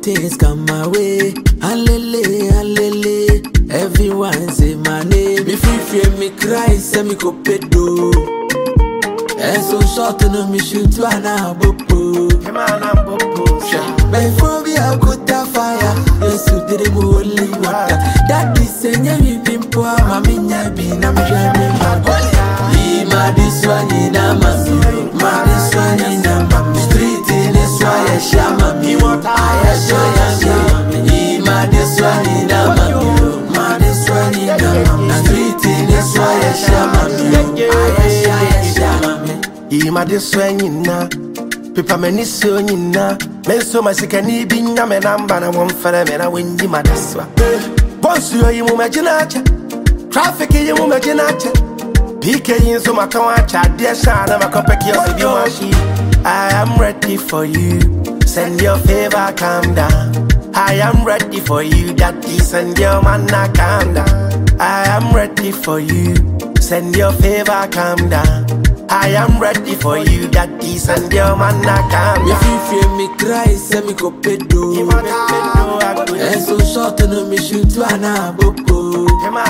things come my way. Alele, alele. Everyone say my name. If you fear me cry, say me go pedo. And so short no me shoot to an abopo. Before we have got a fire, yes you did it only water. That is saying you been poor, mammy be na me jamming my body. Ma this one in a mami, ma this one in a mami. Street in this why I shama me, I show ya. Ma this one in a mami, ma this one in a mami. Street in this why I shama me, I shama me. Ma this one in a Pipa meni so nyina menso masikani binya me namba na wonfere me na wenyi madaswa boss yo yi mu magina cha traffic yi mu magina cha PK yin so makawa cha de sha na makopeki osibi washi. I am ready for you, send your favor calm down. I am ready for you, daddy, send your manna calm down. I am ready for you, send your favor calm down. I am ready for you, daddy, send your manna calm down. If you fear me cry, say me go pedo. And so short no me shoot to an abopo.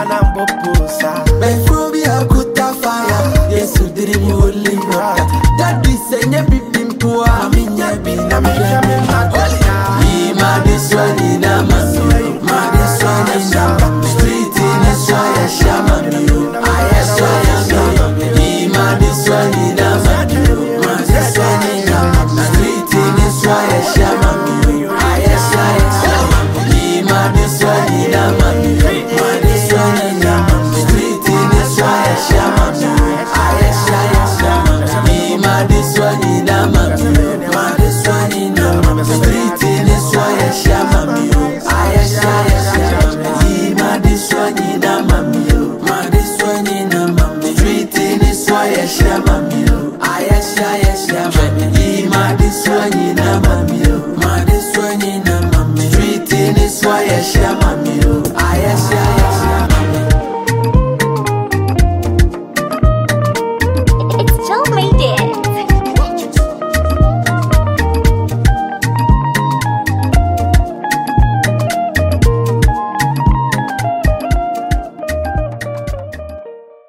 Before we have got a fire, yes you did it only water. That is saying you been poor, I mean you been a me jamming my body. Ma this one in a mami,